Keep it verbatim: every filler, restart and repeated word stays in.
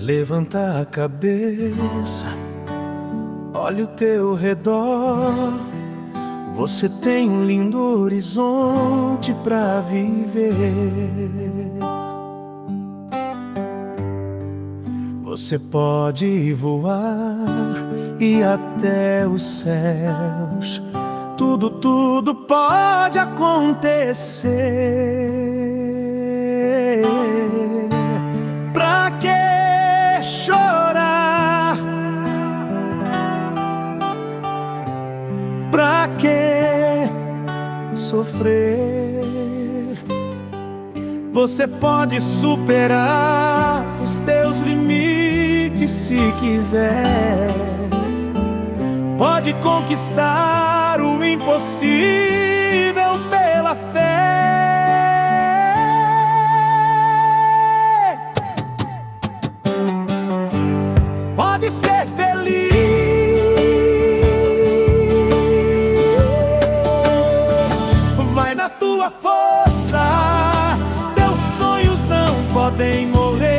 Levanta a cabeça, olha o teu redor. Você tem um lindo horizonte pra viver. Você pode voar e até os céus. Tudo, tudo pode acontecer. Pra que chorar? Pra que sofrer? Você pode superar os teus limites se quiser. Pode conquistar o impossível pela fé. Pode ser feliz, vai na tua força. Teus sonhos não podem morrer.